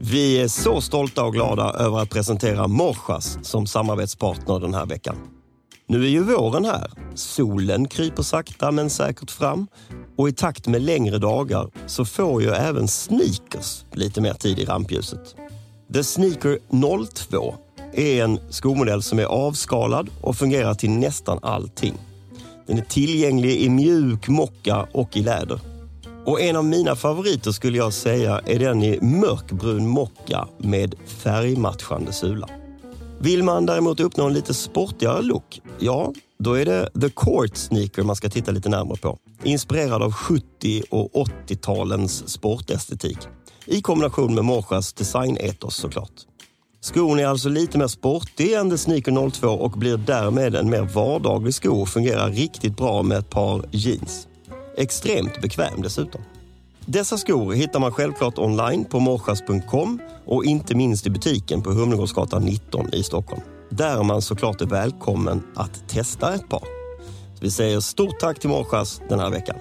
Vi är så stolta och glada över att presentera Morsas som samarbetspartner den här veckan. Nu är ju våren här. Solen kryper sakta men säkert fram. Och i takt med längre dagar så får ju även sneakers lite mer tid i rampljuset. The Sneaker 02 är en skomodell som är avskalad och fungerar till nästan allting. Den är tillgänglig i mjuk mocka och i läder. Och en av mina favoriter skulle jag säga är den i mörkbrun mocka med färgmatchande sula. Vill man däremot uppnå en lite sportigare look, ja, då är det The Court Sneaker man ska titta lite närmare på. Inspirerad av 70- och 80-talens sportestetik. I kombination med Morsas designetos såklart. Skon är alltså lite mer sportig än The Sneaker 02 och blir därmed en mer vardaglig sko och fungerar riktigt bra med ett par jeans. Extremt bekväm dessutom. Dessa skor hittar man självklart online på morsas.com och inte minst i butiken på Humlegårdsgatan 19 i Stockholm. Där man såklart är välkommen att testa ett par. Så vi säger stort tack till Morsas den här veckan.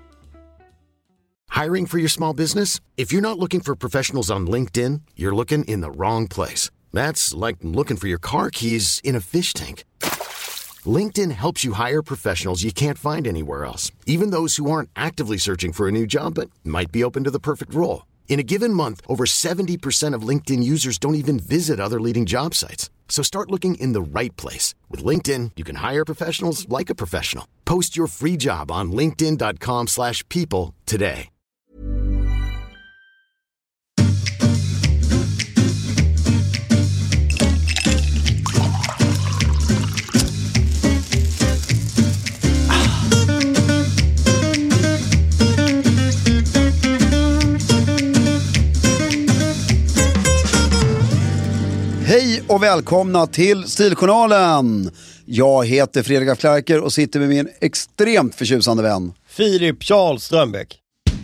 Hiring for your small business? If you're not looking for professionals on LinkedIn, you're looking in the wrong place. That's like looking for your car keys in a fish tank. LinkedIn helps you hire professionals you can't find anywhere else, even those who aren't actively searching for a new job but might be open to the perfect role. In a given month, over 70% of LinkedIn users don't even visit other leading job sites. So start looking in the right place. With LinkedIn, you can hire professionals like a professional. Post your free job on linkedin.com/people today. Hej och välkomna till Stiljournalen. Jag heter Fredrik af Klerker och sitter med min extremt förtjusande vän Filip Charles Strömbäck.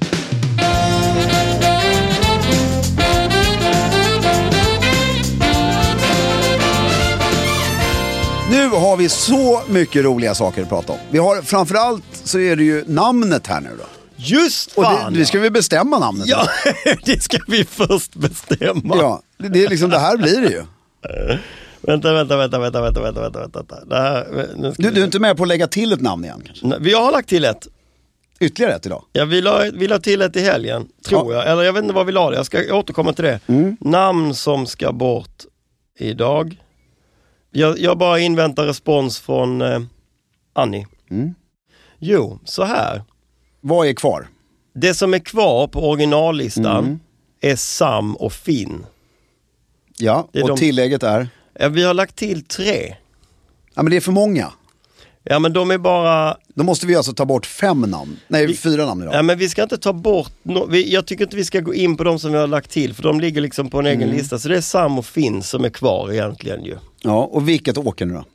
Nu har vi så mycket roliga saker att prata om. Vi har framförallt så är det ju namnet här nu då. Just fan! Och det ska vi bestämma namnet. Ja, det ska vi först bestämma. Ja, det är liksom det här blir det ju. Vänta. Det här, Du är inte med på att lägga till ett namn igen kanske? Vi har lagt till ett. Ytterligare ett idag? Ja, vi la till ett i helgen, tror jag. Eller jag vet inte vad vi la det. Jag ska återkomma till det. Namn som ska bort idag. Jag bara inväntar respons från Annie. Jo, så här. Vad är kvar? Det som är kvar på originallistan är Sam och Finn. Ja, och tillägget är? Ja, vi har lagt till 3. Ja, men det är för många. Ja, men de är bara... Då måste vi alltså ta bort 5 namn. Nej, 4 namn idag. Ja, men vi ska inte ta bort... Jag tycker inte vi ska gå in på de som vi har lagt till. För de ligger liksom på en egen lista. Så det är Sam och Finn som är kvar egentligen ju. Ja, och vilket åker nu då?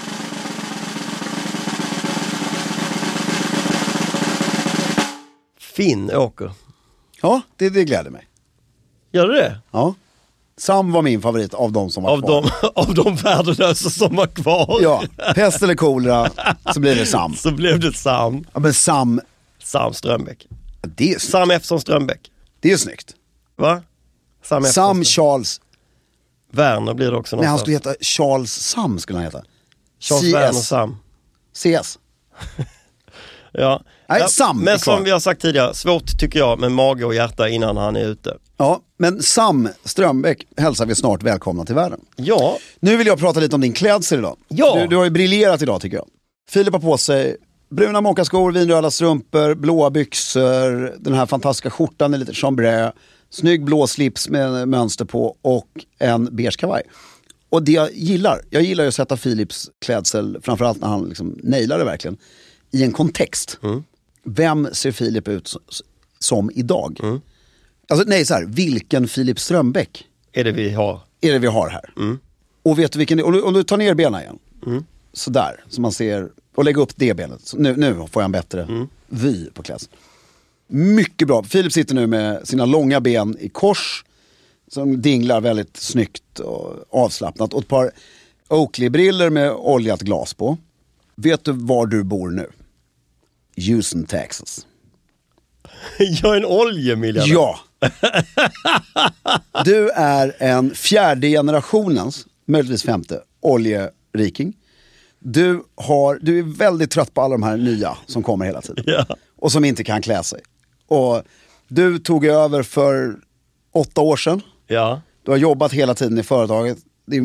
Finn åker. Ja, det gläder mig. Gör det? Ja. Sam var min favorit av de som var kvar. Av de värdelösa som var kvar. Ja, pest eller kolera så blev det Sam. Så blev det Sam. Ja, men Sam Strömbäck. Det är snyggt. Sam F. Strömbäck. Det är snyggt. Va? Sam Charles Werner blir det också någonstans. Nej, han skulle heta Charles Sam skulle han heta. Charles Werner Sam. CS. Ja. Nej, Sam. Men som vi har sagt tidigare, svårt tycker jag med mage och hjärta innan han är ute. Ja, men Sam Strömbäck hälsar vi snart välkomna till världen. Ja. Nu vill jag prata lite om din klädsel idag. Ja. Du har ju briljerat idag tycker jag. Filip har på sig bruna mockaskor, vinröda strumpor, blåa byxor, den här fantastiska skjortan är lite chambray, snygg blå slips med mönster på och en beige kavaj. Och det jag gillar ju att sätta Filips klädsel, framförallt när han liksom nailar det verkligen, i en kontext. Vem ser Filip ut som idag? Alltså nej, så här, vilken Filip Strömbäck är det vi har här? Och vet du vilken, om du tar ner benen igen. Så där, så man ser, och lägger upp det benet. Så nu får jag en bättre vy på klädseln. Mycket bra. Filip sitter nu med sina långa ben i kors som dinglar väldigt snyggt och avslappnat. Och ett par Oakley-briller med oljat glas på. Vet du var du bor nu? Houston, Texas. Jag är en oljemiljardär. Ja, Du är en fjärde generationens, möjligtvis femte, oljeriking. Du är väldigt trött på alla de här nya som kommer hela tiden. Ja. Och som inte kan klä sig. Och du tog över för 8 år sedan. Ja. Du har jobbat hela tiden i företaget.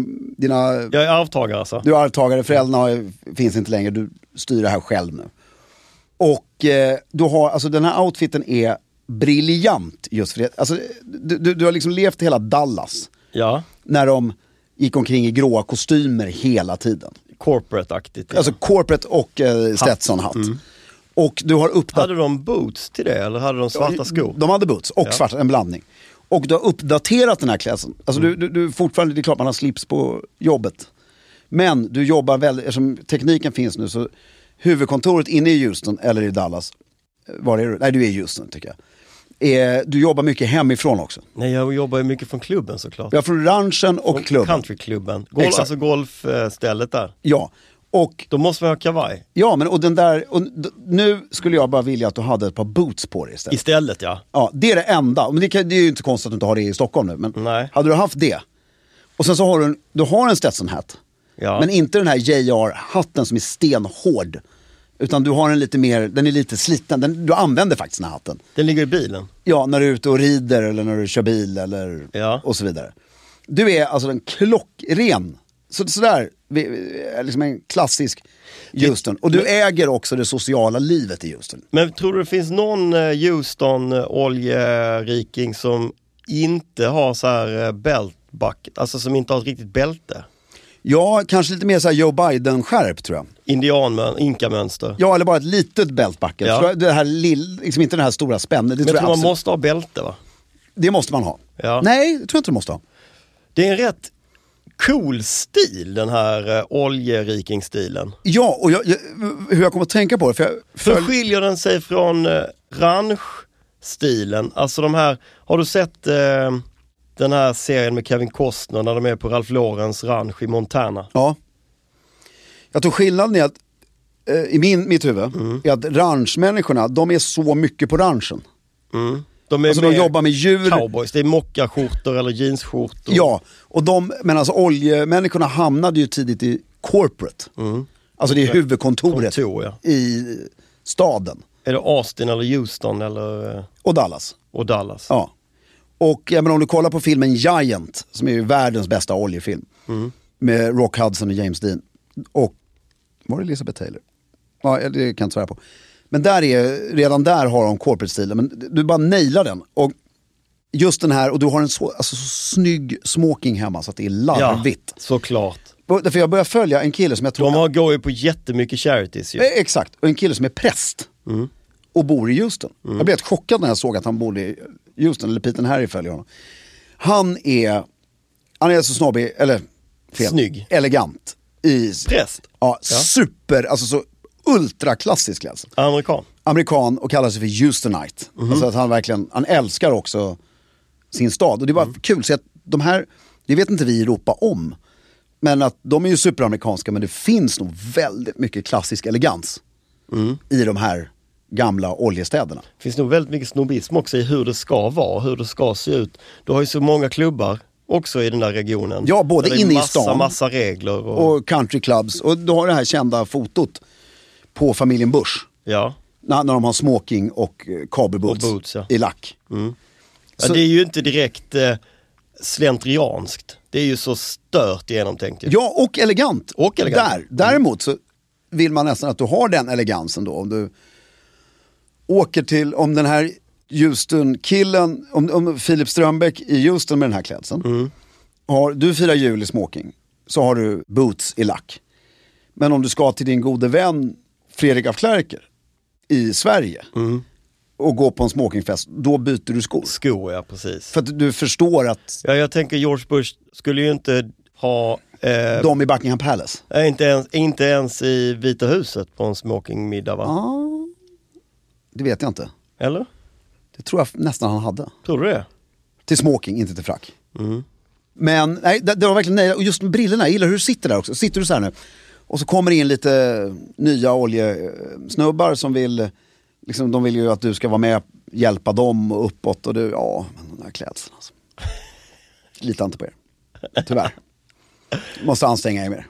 Jag är arvtagare alltså. Du är arvtagare, föräldrarna finns inte längre. Du styr det här själv nu. Och du har, alltså den här outfiten är briljant just för det. Alltså, du har liksom levt hela Dallas. Ja. När de gick omkring i gråa kostymer hela tiden. Corporate-aktigt. Ja. Alltså corporate och Stetson-hatt. Och du har Hade de boots till det eller hade de svarta skor? De hade boots och svarta, en blandning. Och du har uppdaterat den här klädseln. Alltså du fortfarande, det är klart man har slips på jobbet. Men du jobbar väldigt, eftersom tekniken finns nu så huvudkontoret inne i Houston eller i Dallas. Var är du? Nej, du är i Houston tycker jag. Du jobbar mycket hemifrån också. Nej, jag jobbar ju mycket från klubben såklart. Ja, från ranchen och från klubben. Countryklubben. Alltså golfstället där. Ja. Och då måste man ha kavaj. Ja, men och den där, och nu skulle jag bara vilja att du hade ett par boots på dig istället. Istället, ja. Ja, det är det enda. Men det är ju inte konstigt att du inte har det i Stockholm nu. Men nej. Hade du haft det. Och sen så har du har en Stetson-hatt. Ja. Men inte den här JR-hatten som är stenhård. Utan du har en lite mer, den är lite sliten. Du använder faktiskt den här hatten. Den ligger i bilen. Ja, när du är ute och rider eller när du kör bil eller och så vidare. Du är alltså en klockren. Sådär, liksom en klassisk Houston. Och du äger också det sociala livet i Houston. Men tror du det finns någon Houston oljeriking som inte har så här belt bucket, alltså som inte har ett riktigt bälte? Ja, kanske lite mer så här Joe Biden-skärp tror jag. Inka-mönster. Ja, eller bara ett litet belt bucket. Ja. Det här liksom inte den här stora spännet. Men jag tror man måste ha bälte, va? Det måste man ha. Ja. Nej, det tror jag inte du måste ha. Det är en rätt cool stil, den här oljeriking-stilen. Ja, och hur jag kommer att tänka på det. Hur skiljer den sig från ranch-stilen? Alltså de här, har du sett den här serien med Kevin Costner när de är på Ralph Laurens ranch i Montana? Ja. Jag tror skillnaden är att i mitt huvud är att ranchmänniskorna, de är så mycket på ranchen. De jobbar med djur. Cowboys, det är mockaskjortor eller jeansskjortor. Ja, och men alltså oljemänniskorna hamnade ju tidigt i corporate. Alltså det är huvudkontoret i staden. Är det Austin eller Houston eller? Och Dallas. Ja. Och men om du kollar på filmen Giant, som är ju världens bästa oljefilm. Med Rock Hudson och James Dean. Och var det Elizabeth Taylor? Ja, det kan jag inte svära på. Men redan där har de corporate-stilen. Men du bara nailar den. Och just den här, och du har en så snygg smoking hemma så att det är larvigt. Ja, såklart. Därför jag börjar följa en kille som jag tror... går ju på jättemycket charities ju. Exakt, och en kille som är präst. Och bor i Houston. Jag blev helt chockad när jag såg att han bodde i Houston, eller Pete Harry följer honom. Han är så snobbig, eller fel. Snygg. Elegant. Präst? Ja, super, alltså så ultraklassisk klädsel. Amerikan och kallar sig för Houstonite. Alltså att han älskar också sin stad. Och det var kul, så att de här, det vet inte vi i Europa om. Men att de är ju superamerikanska, men det finns nog väldigt mycket klassisk elegans i de här gamla oljestäderna. Det finns nog väldigt mycket snobbism också i hur det ska vara, hur det ska se ut. Du har ju så många klubbar också i den där regionen. Ja, både inne i stan. Massa regler. Och countryclubs. Och du har det här kända fotot på familjen Bush. Ja. När de har smoking och cowboyboots i lack. Ja, det är ju inte direkt slentrianskt. Det är ju så stört genomtänkt. Ja, och elegant. Däremot så vill man nästan att du har den elegansen då. Om du åker till, om den här Houston-killen, om Filip Strömbäck i Houston med den här klädseln. Du firar jul i smoking, så har du boots i lack. Men om du ska till din gode vän Fredrik af Klerker i Sverige och gå på en smokingfest, då byter du skor. Skor, ja, precis. För att du förstår att... Ja, jag tänker George Bush skulle ju inte ha... de i Buckingham Palace. Inte ens i Vita huset på en smokingmiddag, va? Ja, det vet jag inte. Eller? Det tror jag nästan han hade. Tror du det? Till smoking, inte till frack. Men nej, det var verkligen nej. Och just med brillorna, jag gillar hur du sitter där också. Sitter du så här nu och så kommer in lite nya oljesnubbar som vill, liksom, de vill ju att du ska vara med hjälpa dem och uppåt och men den här klädseln alltså. Litar inte på er. Tyvärr. Måste anstränga er mer.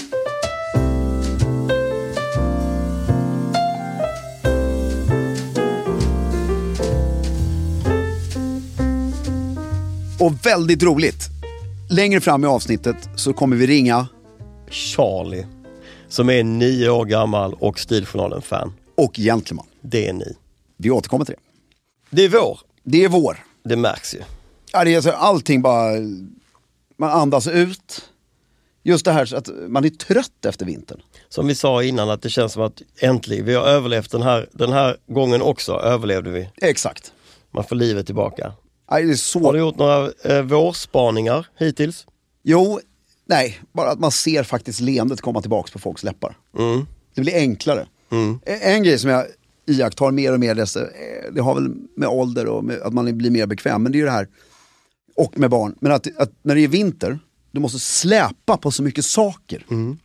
Och väldigt roligt. Längre fram i avsnittet så kommer vi ringa Charlie, som är 9 år gammal och Stiljournalen-fan. Och gentleman. Det är ni. Vi återkommer till det. Det är vår. Det är vår. Det märks ju. Ja, det är alltså allting bara... Man andas ut. Just det här att man är trött efter vintern. Som vi sa innan, att det känns som att äntligen, vi har överlevt den här gången också. Överlevde vi. Exakt. Man får livet tillbaka. Ja, det är så... Har du gjort några vårspaningar hittills? Jo, nej. Bara att man ser faktiskt leendet komma tillbaka på folks läppar. Mm. Det blir enklare. Mm. En grej som jag iakttar mer och mer, det har väl med ålder och med att man blir mer bekväm, men det är ju det här, och med barn, men att när det är vinter, du måste släpa på så mycket saker. Mm.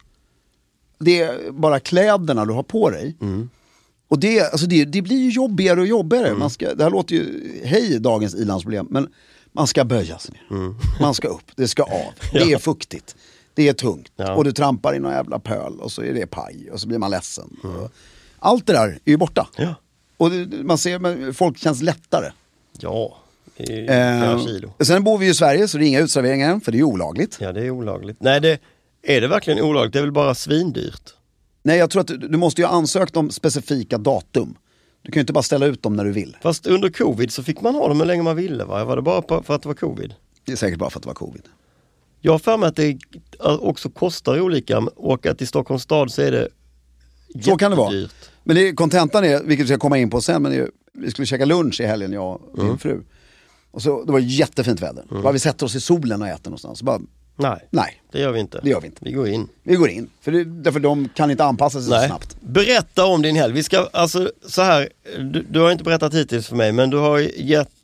Det är bara kläderna du har på dig. Mm. Och det blir ju jobbigare och jobbigare. Mm. Det här låter ju, hej dagens ilandsproblem, men man ska böja sig ner. Mm. Man ska upp, det ska av. Det är fuktigt, det är tungt. Ja. Och du trampar i någon jävla pöl och så är det paj och så blir man ledsen. Mm. Allt det där är ju borta. Ja. Och man ser, folk känns lättare. Ja, det är kilo. Sen bor vi ju i Sverige så det är inga utserveringar, för det är ju olagligt. Ja, det är olagligt. Nej, är det verkligen olagligt? Det är väl bara svindyrt? Nej, jag tror att du måste ju ha ansökt om specifika datum. Du kan ju inte bara ställa ut dem när du vill. Fast under covid så fick man ha dem hur länge man ville, va? Var det bara för att det var covid? Det är säkert bara för att det var covid. Jag har för mig att det också kostar olika, och att i Stockholms stad så är det jättedyrt. Så kan det vara. Men kontentan är, vilket vi ska komma in på sen, men vi skulle käka lunch i helgen, jag och min fru. Och så, det var jättefint väder. Bara vi sätter oss i solen och äter någonstans. Så bara, nej, det gör vi inte. Vi går in. Därför de kan inte anpassa sig så snabbt. Berätta om din helg. Vi ska, alltså så här, du har inte berättat hittills för mig, men du har gett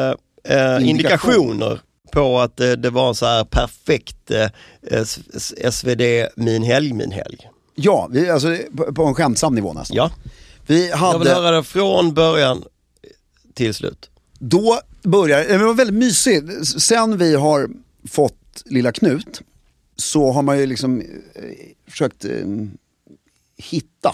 indikationer på att det var en så här perfekt SvD min helg. Ja, alltså på en skämtsam nivå nästan. Ja. Jag vill höra det från början till slut. Då börjar, det var väldigt mysigt. Sen vi har fått lilla Knut så har man ju liksom försökt hitta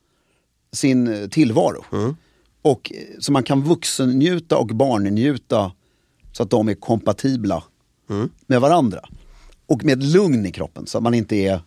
sin tillvaro. Mm. Och så man kan vuxennjuta och barnnjuta så att de är kompatibla med varandra. Och med lugn i kroppen så att man inte är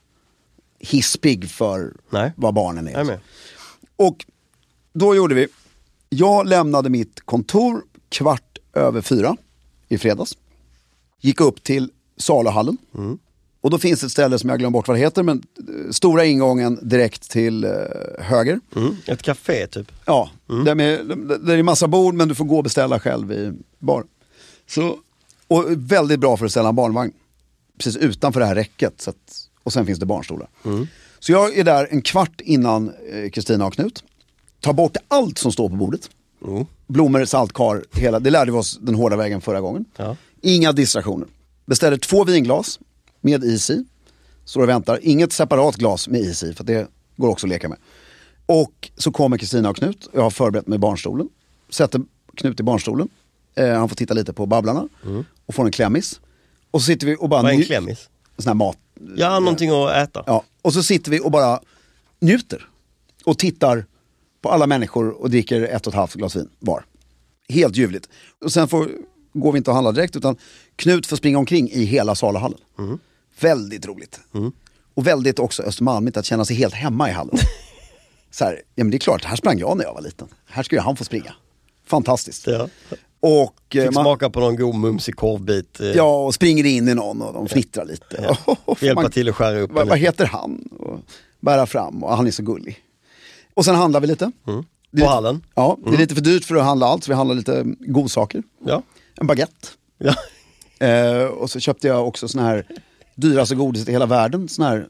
hispig för vad barnen är. Och då gjorde vi, jag lämnade mitt kontor 4:15 i fredags. Gick upp till Saluhallen. Mm. Och då finns ett ställe som jag glömmer bort vad det heter, men stora ingången direkt till höger. Mm. Ett café typ. Ja, där är massa bord, men du får gå och beställa själv i bar. Så, och väldigt bra för att ställa en barnvagn. Precis utanför det här räcket. Och sen finns det barnstolar. Mm. Så jag är där en kvart innan Kristina och Knut. Tar bort allt som står på bordet. Blommor, saltkar, hela. Det lärde vi oss den hårda vägen förra gången. Ja. Inga distraktioner. Beställer 2 vinglas med is i. Står och väntar. Inget separat glas med is i, för det går också att leka med. Och så kommer Kristina och Knut. Jag har förberett med barnstolen. Sätter Knut i barnstolen. Han får titta lite på Babblarna. Och får en klämmis. Och så sitter vi och bara... Vad är en klämmis? Sån här mat. Ja, någonting att äta. Ja. Och så sitter vi och bara njuter. Och tittar på alla människor och dricker 1,5 glas vin var. Helt ljuvligt. Och sen går vi inte att handla direkt, utan Knut får springa omkring i hela Saluhallen. Väldigt roligt. Och väldigt också östermalmigt att känna sig helt hemma i hallen. Så här, ja men det är klart, här sprang jag när jag var liten. Här ska ju han få springa. Fantastiskt. Ja. Och fick smaka på någon god mumsig korvbit. Ja, och springer in i någon och de fnittrar lite. Ja. Hjälpa till att skära upp. Vad heter han? Och bära fram, och han är så gullig. Och sen handlar vi lite. På hallen. Ja, det är lite för dyrt för att handla allt, så vi handlar lite godsaker. Ja. En baguette. Ja. Och så köpte jag också sån här dyraste godis i hela världen. Sån här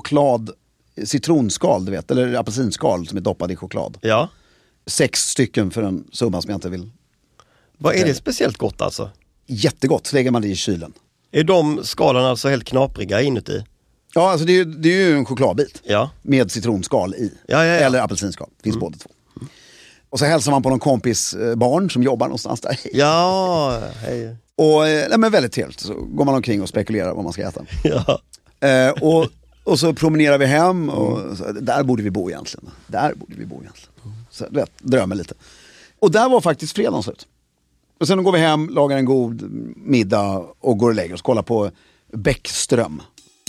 citronskal, du vet. Eller apelsinskal som är doppad i choklad. Ja. 6 stycken för en summa som jag inte vill. Vad är det speciellt gott alltså? Jättegott, så lägger man det i kylen. Är de skalen alltså helt knapriga inuti? Ja, alltså det är ju en chokladbit. Ja. Med citronskal i. Ja. Eller apelsinskal, finns båda två. Och så hälsar man på någon kompis barn som jobbar någonstans där. Ja, hej. Och men väldigt trevligt. Så går man omkring och spekulerar vad man ska äta. Ja. Och så promenerar vi hem och så, där borde vi bo egentligen. Så drömmer lite. Och där var faktiskt fredagen slut. Och sen går vi hem, lagar en god middag och går och lägger oss. Kollar på Bäckström.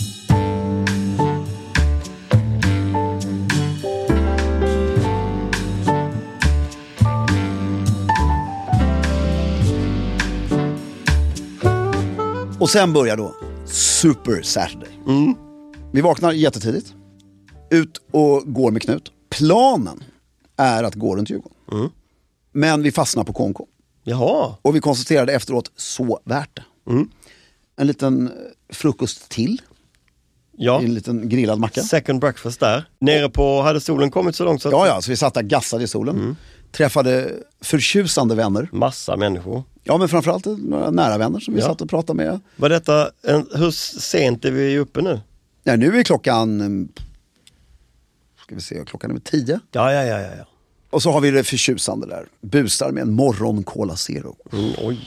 Och sen börjar då Super Saturday. Vi vaknar jättetidigt. Ut och går med Knut. Planen är att gå runt Djurgården. Men vi fastnar på KMK. Jaha. Och vi konstaterade efteråt, så värt det. En liten frukost till. Ja. En liten grillad macka. Second breakfast där. Nere på, hade solen kommit så långt så att... Ja, så vi satt där gassade i solen. Träffade förtjusande vänner. Massa människor. Ja, men framförallt några nära vänner som vi satt och pratade med. Var detta, hur sent är vi uppe nu? Ja, nu är klockan... Ska vi se, klockan är 10. Ja. Och så har vi det förtjusande där. Busar med en morgon Cola Zero. Oj.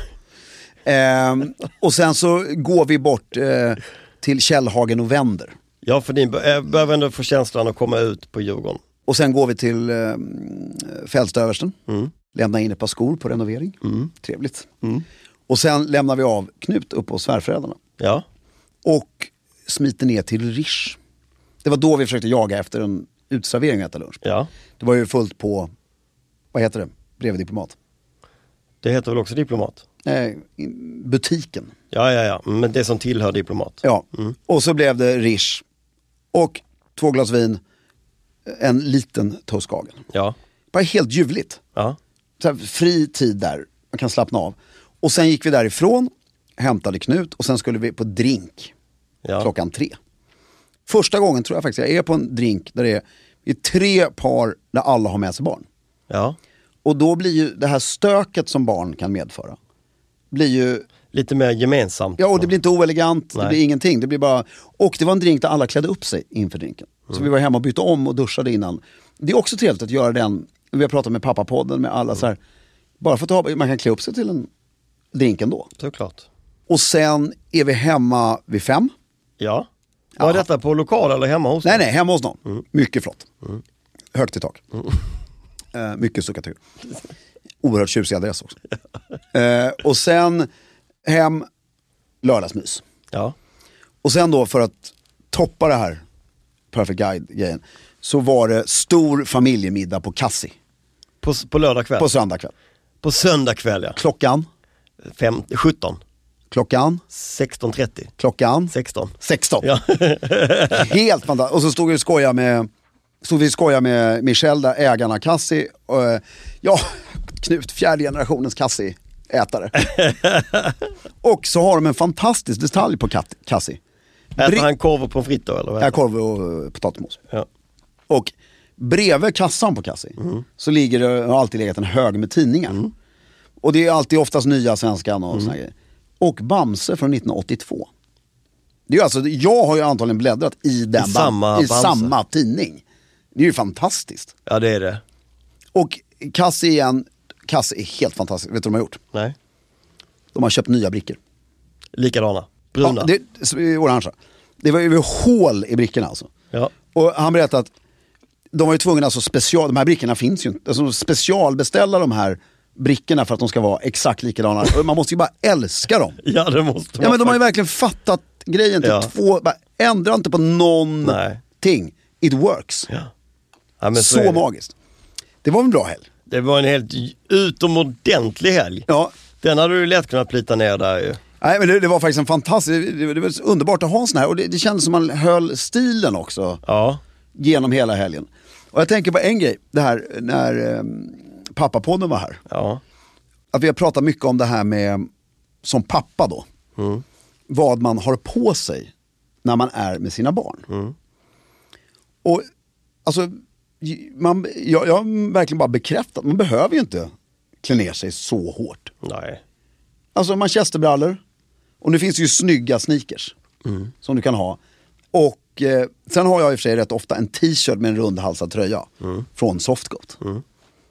Och sen så går vi bort till Källhagen och vänder. Ja, för ni behöver ändå få känslan att komma ut på Djurgården. Och sen går vi till Fälstöversten. Lämna in ett par skor på renovering. Trevligt. Och sen lämnar vi av Knut upp hos svärföräldrarna. Ja. Och smiter ner till Rish. Det var då vi försökte jaga efter en utservering och äta lunch. Ja. Det var ju fullt på, vad heter det? Bredvid Diplomat. Det heter väl också Diplomat? Butiken. Ja. Men det som tillhör Diplomat. Ja. Och så blev det Rish. Och 2 glas vin. En liten toastkagen. Ja. Bara helt ljuvligt. Ja. Så här, fri tid där. Man kan slappna av. Och sen gick vi därifrån. Hämtade Knut. Och sen skulle vi på drink. Klockan 3. Första gången tror jag faktiskt jag är på en drink där det är 3 par där alla har med sig barn. Ja. Och då blir ju det här stöket som barn kan medföra blir ju... Lite mer gemensamt. Ja, och det blir inte oelegant, det blir ingenting. Det blir bara... Och det var en drink där alla klädde upp sig inför drinken. Så vi var hemma och bytte om och duschade innan. Det är också trevligt att göra den. Vi har pratat med Pappapodden med alla så här. Bara för att man kan klä upp sig till en drink ändå. Såklart. Och sen är vi hemma vid 5. Ja. Var detta på lokal eller hemma hos Nej, hemma hos någon. Mycket flott. Högt i tak. Mycket stuckatur. Oerhört tjusig adress också. Och sen hem, lördagsmys. Ja. Och sen då för att toppa det här Perfect Guide-grejen så var det stor familjemiddag på Kassi. På lördag kväll? På söndag kväll. På söndag kväll, ja. Klockan? 17. Klockan? 16:30. Klockan? 16. Ja. Helt fantastiskt. Och så stod vi och skojade med Michel där, ägarna Kassi. Knut, 4:e generationens Kassi-ätare. Och så har de en fantastisk detalj på Kassi. Äter han korv och pommes frites då, eller? Ja, korv och potatismos. Ja. Och bredvid kassan på Kassi så har alltid legat en hög med tidningar. Och det är alltid oftast nya Svenskan och såna grejer. Och Bamse från 1982. Det är ju alltså, jag har ju antagligen bläddrat i den samma tidning. Det är ju fantastiskt. Ja, det är det. Och Kassi är helt fantastiskt. Vet du vad de har gjort? Nej. De har köpt nya brickor. Likadana. Bruna. Ja, det är orangea. Det var ju hål i brickorna alltså. Ja. Och han berättade att de var ju tvungna, alltså de här brickorna finns ju inte. Alltså specialbeställa de här brickorna för att de ska vara exakt likadana. Man måste ju bara älska dem. Ja, det måste man. Ja, men de har ju verkligen fattat grejen till bara ändra inte på någonting. It works. Ja. Ja, men så magiskt. Det var en bra helg. Det var en helt utomordentlig helg. Ja. Den hade du lätt kunnat plita ner där ju. Nej, men det var faktiskt en fantastisk... Det var underbart att ha en sån här. Och det kändes som man höll stilen också. Ja. Genom hela helgen. Och jag tänker på en grej. Det här när Pappapodden var här. Ja. Att vi har pratat mycket om det här med... Som pappa då. Vad man har på sig när man är med sina barn. Och alltså... Jag har verkligen bara bekräftat. Man behöver ju inte klä ner sig så hårt. Nej. Alltså manchesterbrallor. Och nu finns det ju snygga sneakers. Som du kan ha. Och sen har jag i och för sig rätt ofta en t-shirt med en rundhalsad tröja. Från Softgoat.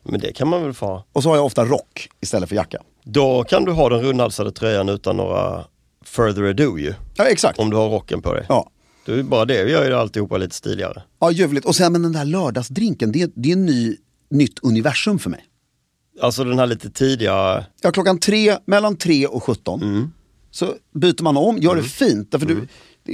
Men det kan man väl få. Och så har jag ofta rock istället för jacka. Då kan du ha den rundhalsade tröjan utan några further ado ju. Ja, exakt. Om du har rocken på dig. Ja. Det är bara det, vi gör ju alltihopa lite stiligare. Ja, ljuvligt. Och sen men den där lördagsdrinken, det är en nytt universum för mig. Alltså den här lite tidiga... Ja, klockan 3, mellan 3 och 17. Så byter man om, gör det fint. Därför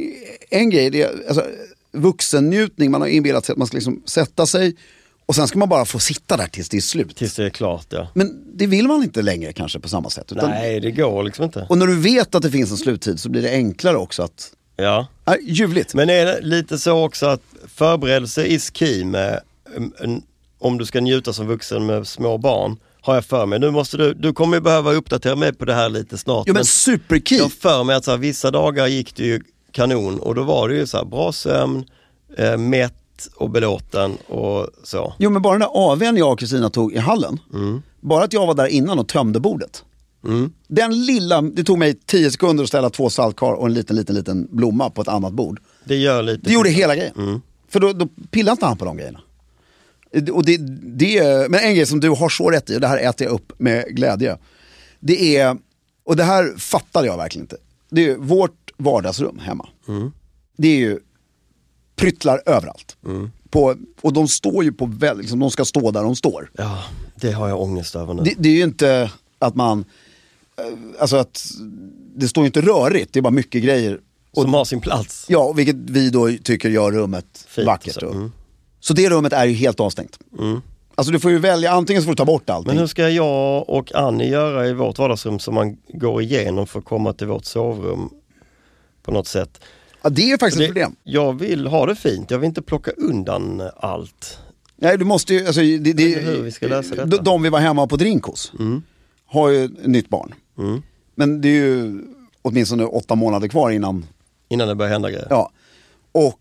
en grej, det är alltså, vuxennjutning, man har inbillat sig att man ska liksom sätta sig och sen ska man bara få sitta där tills det är slut. Tills det är klart, ja. Men det vill man inte längre kanske på samma sätt. Utan, nej, det går liksom inte. Och när du vet att det finns en sluttid så blir det enklare också att... Ja. Ljuvligt. Men är det lite så också att förberedelse is key med om du ska njuta som vuxen med små barn, har jag för mig. Nu måste du kommer ju behöva uppdatera mig på det här lite snart. Jo men superkey. Jag har för mig att så här, vissa dagar gick det ju kanon och då var det ju så här, bra sömn, mätt och belåten och så. Jo men bara den där AW:n jag och Kristina tog i hallen. Bara att jag var där innan och tömde bordet. Den lilla, det tog mig 10 sekunder att ställa 2 saltkar och en liten blomma på ett annat bord. Det gör lite. Det gjorde hela grejen. För då pillar inte han på de grejerna. Och men en grej som du har så rätt i, och det här äter jag upp med glädje. Det är, och det här fattar jag verkligen inte. Det är vårt vardagsrum hemma. Det är ju pryttlar överallt. Och de står ju på liksom, de ska stå där de står. Ja, det har jag ångest över nu. Det är ju inte att man, alltså att det står ju inte rörigt, det är bara mycket grejer. Som har sin plats. Ja, vilket vi då tycker gör rummet fint, vackert. Så det rummet är ju helt avstängt. Alltså du får ju välja, antingen så får du ta bort allting. Men hur ska jag och Annie göra i vårt vardagsrum som man går igenom för att komma till vårt sovrum på något sätt? Ja, det är faktiskt ett problem. Jag vill ha det fint, jag vill inte plocka undan allt. Nej, du måste ju, alltså, hur vi ska lösa detta. De vi var hemma på Drinkos har ju ett nytt barn. Men det är ju åtminstone 8 månader kvar innan det börjar hända grejer. Ja, och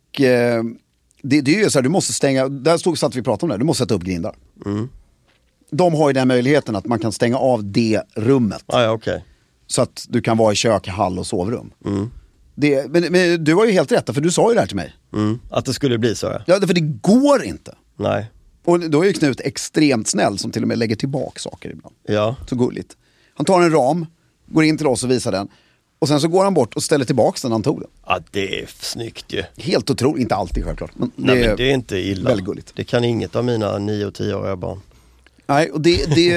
det är ju så här, du måste stänga, där satt vi pratade om det, du måste sätta upp grindar. De har ju den möjligheten att man kan stänga av det rummet. Ja, okej. Så att du kan vara i kök, hall och sovrum. Men du har ju helt rätt, för du sa ju det här till mig. Att det skulle bli så, ja. Ja, för det går inte. Nej. Och då är ju Knut extremt snäll som till och med lägger tillbaka saker ibland. Ja. Så gulligt. Han tar en ram, går in till oss och visar den. Och sen så går han bort och ställer tillbaka den han tog den. Ja, det är snyggt ju. Helt otroligt, inte alltid självklart. Men nej, men det är inte illa. Väldigt gulligt. Det kan inget av mina 9- och 10-åriga barn. Nej, och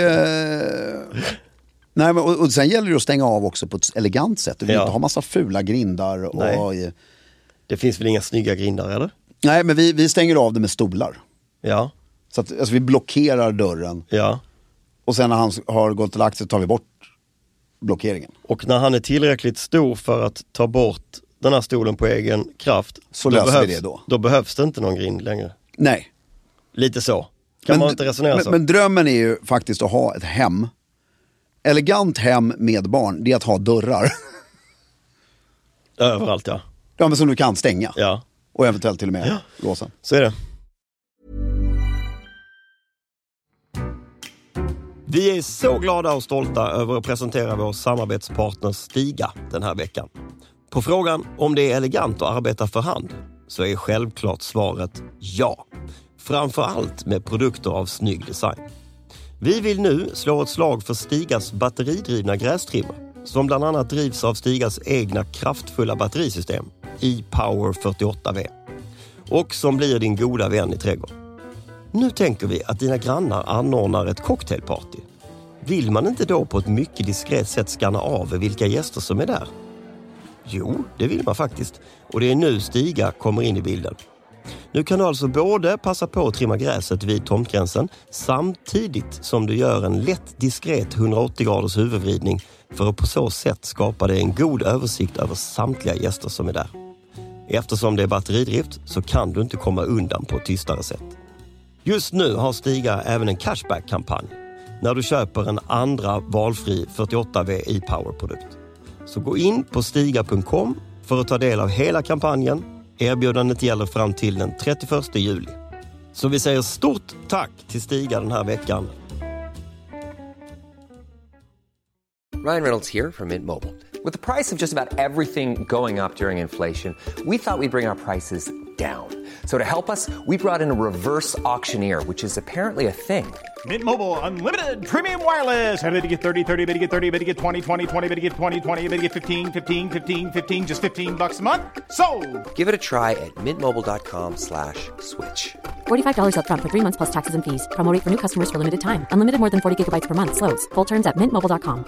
nej, men och sen gäller det att stänga av också på ett elegant sätt. Du vill inte ha massa fula grindar. Och... Det finns väl inga snygga grindar, eller? Nej, men vi stänger av det med stolar. Ja. Så att alltså, vi blockerar dörren. Ja. Och sen när han har gått och lagt sig tar vi bort blockeringen. Och när han är tillräckligt stor för att ta bort den här stolen på egen kraft, så löser vi det då. Då behövs det inte någon grind längre. Nej. Lite så. Kan man inte resonera så? Men drömmen är ju faktiskt att ha ett hem. Elegant hem med barn, det är att ha dörrar. Överallt, ja. Ja, men som du kan stänga. Ja. Och eventuellt till och med låsa. Så är det. Vi är så glada och stolta över att presentera vår samarbetspartner Stiga den här veckan. På frågan om det är elegant att arbeta för hand så är självklart svaret ja. Framför allt med produkter av snygg design. Vi vill nu slå ett slag för Stigas batteridrivna grästrimmer som bland annat drivs av Stigas egna kraftfulla batterisystem e-Power 48V och som blir din goda vän i trädgården. Nu tänker vi att dina grannar anordnar ett cocktailparty. Vill man inte då på ett mycket diskret sätt skanna av vilka gäster som är där? Jo, det vill man faktiskt. Och det är nu Stiga kommer in i bilden. Nu kan du alltså både passa på att trimma gräset vid tomtgränsen samtidigt som du gör en lätt diskret 180 graders huvudvridning för att på så sätt skapa dig en god översikt över samtliga gäster som är där. Eftersom det är batteridrift så kan du inte komma undan på ett tystare sätt. Just nu har Stiga även en cashback-kampanj när du köper en andra valfri 48V e-Power-produkt. Så gå in på stiga.com för att ta del av hela kampanjen. Erbjudandet gäller fram till den 31 juli. Så vi säger stort tack till Stiga den här veckan. Ryan Reynolds here from Mint Mobile. With the price of just about everything going up during inflation, we thought we'd bring our prices down. So to help us, we brought in a reverse auctioneer, which is apparently a thing. Mint Mobile Unlimited Premium Wireless. How to get 30, 30, bit to get 30, bit to get 20, 20, 20, bit to get 20, 20, bit to get 15, 15, 15, 15, just $15 a month? Sold! Give it a try at mintmobile.com/switch. $45 up front for 3 months plus taxes and fees. Promo rate for new customers for limited time. Unlimited more than 40 gigabytes per month. Slows full terms at mintmobile.com.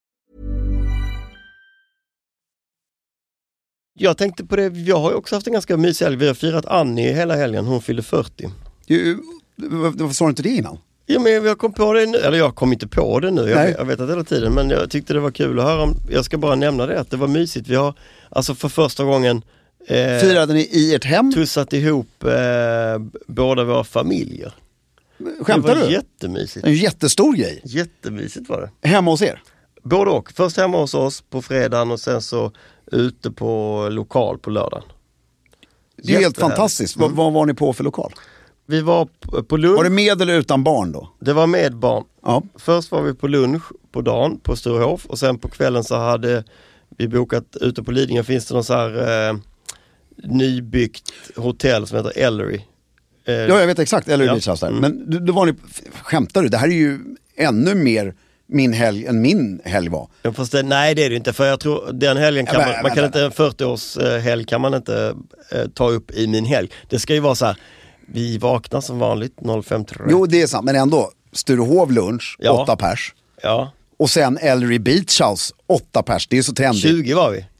Jag tänkte på det, jag har ju också haft en ganska mysig helg. Vi har firat Annie hela helgen, hon fyllde 40. Varför sa du inte det innan? Ja, men jag kom på det nu, eller jag kom inte på det nu, jag vet att hela tiden, men jag tyckte det var kul att höra. Jag ska bara nämna det, att det var mysigt. Vi har alltså för första gången firade ni i ert hem? Tussat ihop båda våra familjer. Skämtar det var du? Jättemysigt. En jättestor grej. Jättemysigt var det. Hemma hos er? Både och. Först hemma hos oss på fredagen och sen så ute på lokal på lördagen. Det är helt fantastiskt. Vad var ni på för lokal? Vi var på lunch. Var det med eller utan barn då? Det var med barn. Ja. Först var vi på lunch på dagen på Sturehof och sen på kvällen så hade vi bokat ute på Lidingö. Finns det någon så här nybyggt hotell som heter Ellery. Ja, jag vet exakt. Ellery Beach House där. Men då var ni, skämtar du? Det här är ju ännu mer min helg än min helg var. Ja, fast nej, det är det inte. För jag tror den helgen kan man kan inte, en 40-års helg kan man inte ta upp i min helg. Det ska ju vara så här, vi vaknar som vanligt 05.30. Jo, det är sant, men ändå. Sturehov lunch, 8 pers. Ja. Och sen Ellery Beach House, 8 pers. Det är så trendigt. 20 var vi.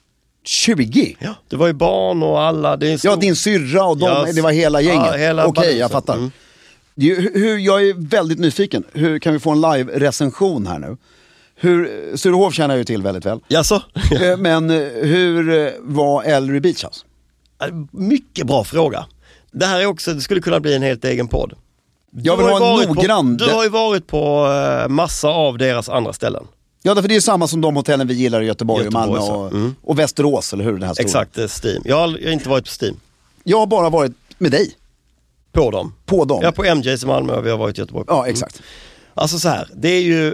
20? Ja, det var ju barn och alla. Det är ja, din syrra och det var hela gänget. Ja, Okej, jag fattar. Jag är väldigt nyfiken. Hur kan vi få en live-recension här nu? Sturehov känner jag ju till väldigt väl. Jaså? Men hur var Ellery Beach House? Mycket bra fråga. Det här är också, det skulle kunna bli en helt egen podd. Jag vill ha en noggrann... Du har ju varit på massa av deras andra ställen. Ja, för det är samma som de hotellen vi gillar i Göteborg och Malmö och Västerås, eller hur? Det här stora. Exakt, Steam. Jag har inte varit på Steam. Jag har bara varit med dig. På dem? På dem. Ja, på MJs i Malmö och vi har varit i Göteborg. Ja, exakt. Alltså så här, det är ju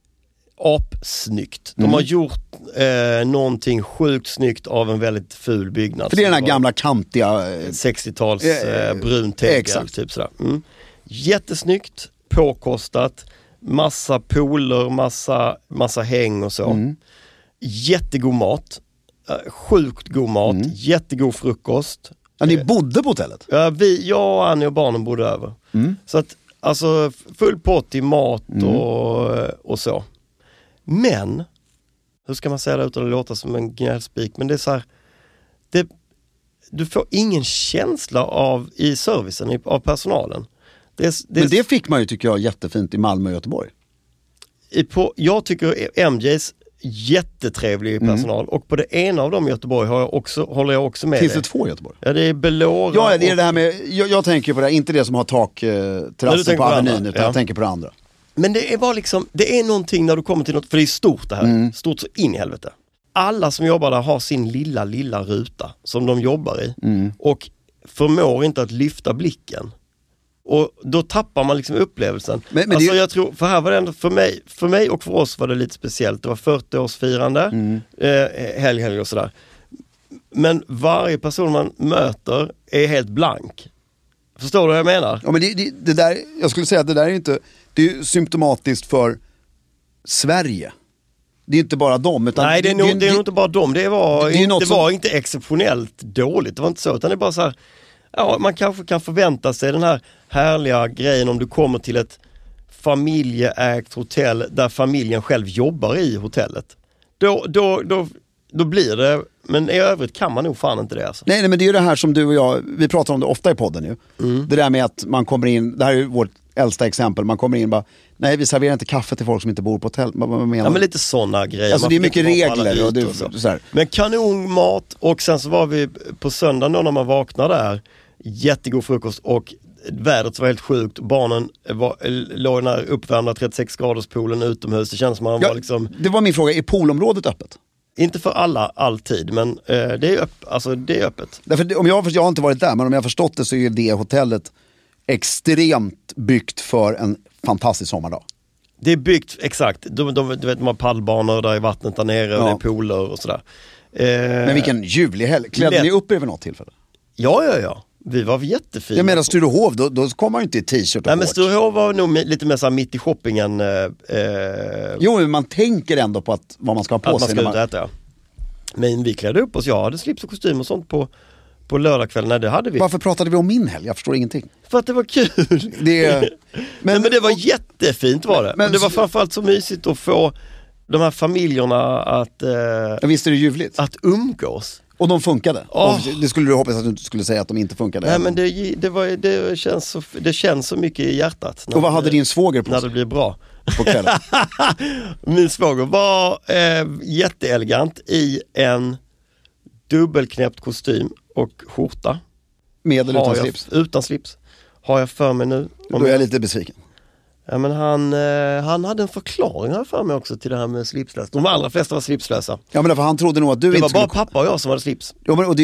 apsnyggt. De har gjort någonting sjukt snyggt av en väldigt ful byggnad. För det är den här gamla kantiga... 60-tals brun tegel, typ sådär. Jättesnyggt, påkostat, massa pooler, massa häng och så. Jättegod mat, sjukt god mat, jättegod frukost. Ja, ni bodde på hotellet? Ja, jag, Annie och barnen bodde över. Så att, alltså full pott i mat och så. Men, hur ska man säga det utan att låta som en gnällspik, men det är så här, du får ingen känsla i servicen av personalen. Men det fick man ju, tycker jag, jättefint i Malmö och Göteborg. Jag tycker MJs jättetrevlig personal och på det ena av dem i Göteborg håller jag också med. Finns det 2 i Göteborg? Ja, det är Belora. Ja, det är det här med, jag tänker på det här, inte det som har takterrassen på Avenyn, utan jag tänker på det andra. Men det är bara liksom, det är någonting när du kommer till något, för det är stort det här, stort så in i helvete. Alla som jobbar där har sin lilla ruta som de jobbar i och förmår inte att lyfta blicken. Och då tappar man liksom upplevelsen. Men alltså jag tror, för här var det ändå för mig och för oss var det lite speciellt. Det var 40-årsfirande, helg och sådär. Men varje person man möter är helt blank. Förstår du vad jag menar? Ja, men det där, jag skulle säga att det där är inte, det är symptomatiskt för Sverige. Det är inte bara dem. Utan nej, det är nog inte bara dem. Det var inte exceptionellt dåligt. Det var inte så, utan det är bara så här. Ja, man kanske kan förvänta sig den här härliga grejen om du kommer till ett familjeägt hotell där familjen själv jobbar i hotellet. Då blir det, men i övrigt kan man nog fan inte det. Alltså. Nej, men det är ju det här som du och jag, vi pratar om det ofta i podden ju. Det där med att man kommer in, det här är ju vårt äldsta exempel, man kommer in och bara, nej, vi serverar inte kaffe till folk som inte bor på hotell. Vad menar du? Ja, men lite sådana grejer. Alltså det är mycket regler och så här. Men kanonmat, och sen så var vi på söndagen då när man vaknade där, jättegod frukost och vädret var helt sjukt. Barnen låg i den här uppvärmda 36 graders poolen utomhus. Det känns som man var liksom... Det var min fråga, är poolområdet öppet? Inte för alla, alltid, men det är öppet. Därför, jag har inte varit där, men om jag har förstått det så är det hotellet extremt byggt för en fantastisk sommardag. Det är byggt, exakt. Du vet, de har paddlbanor där i vattnet där nere och det är pooler och sådär. Men vilken ljuvlig helg. Klädde ni upp er vid något tillfälle? Ja. Vi var jättefina. Jag menar Sturehof, då kom man ju inte i t-shirt och Nej, men shorts. Sturehof var nog lite mer så här mitt i shoppingen. Jo, men man tänker ändå på vad man ska ha på att man sig. ska ut och äta, ja. Men vi klädde upp oss. Jag hade slips och kostym och sånt på lördagskvällen. Nej, det hade vi. Varför pratade vi om min helg? Jag förstår ingenting. För att det var kul. Men det var jättefint var det. Men det var framförallt så mysigt att få de här familjerna att visst är det ljuvligt. att umgås. Och de funkade. Det skulle du hoppas att du inte skulle säga att de inte funkade. Nej, men det känns så mycket i hjärtat. Och vad hade din svåger på sig? När det blir bra. På kvällen? Min svåger var jätteelegant i en dubbelknäppt kostym och skjorta. Med eller utan slips? Utan slips. Har jag för mig nu. Då är jag lite besviken. Ja, men han hade en förklaring här för mig också till det här med slipslösa. De allra flesta var slipslösa. Ja, men därför han trodde nog att du det inte var skulle... bara pappa och jag som hade slips. Ja, men och